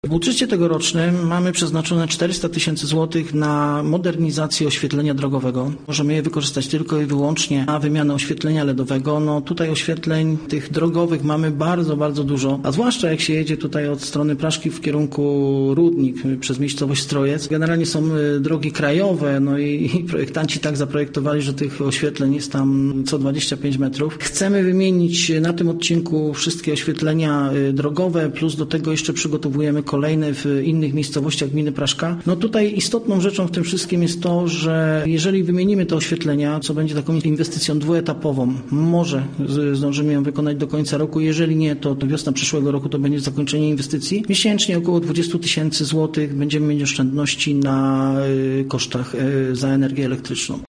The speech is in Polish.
W budżecie tegorocznym mamy przeznaczone 400 tysięcy złotych na modernizację oświetlenia drogowego. Możemy je wykorzystać tylko i wyłącznie na wymianę oświetlenia LEDowego. No tutaj oświetleń tych drogowych mamy bardzo dużo, a zwłaszcza jak się jedzie tutaj od strony Praszki w kierunku Rudnik przez miejscowość Strojec. Generalnie są drogi krajowe, no i projektanci tak zaprojektowali, że tych oświetleń jest tam co 25 metrów. Chcemy wymienić na tym odcinku wszystkie oświetlenia drogowe, plus do tego jeszcze przygotowujemy kolejne w innych miejscowościach gminy Praszka. No tutaj istotną rzeczą w tym wszystkim jest to, że jeżeli wymienimy te oświetlenia, co będzie taką inwestycją dwuetapową, może zdążymy ją wykonać do końca roku, jeżeli nie, to wiosna przyszłego roku to będzie zakończenie inwestycji. Miesięcznie około 20 tysięcy złotych będziemy mieć oszczędności na kosztach za energię elektryczną.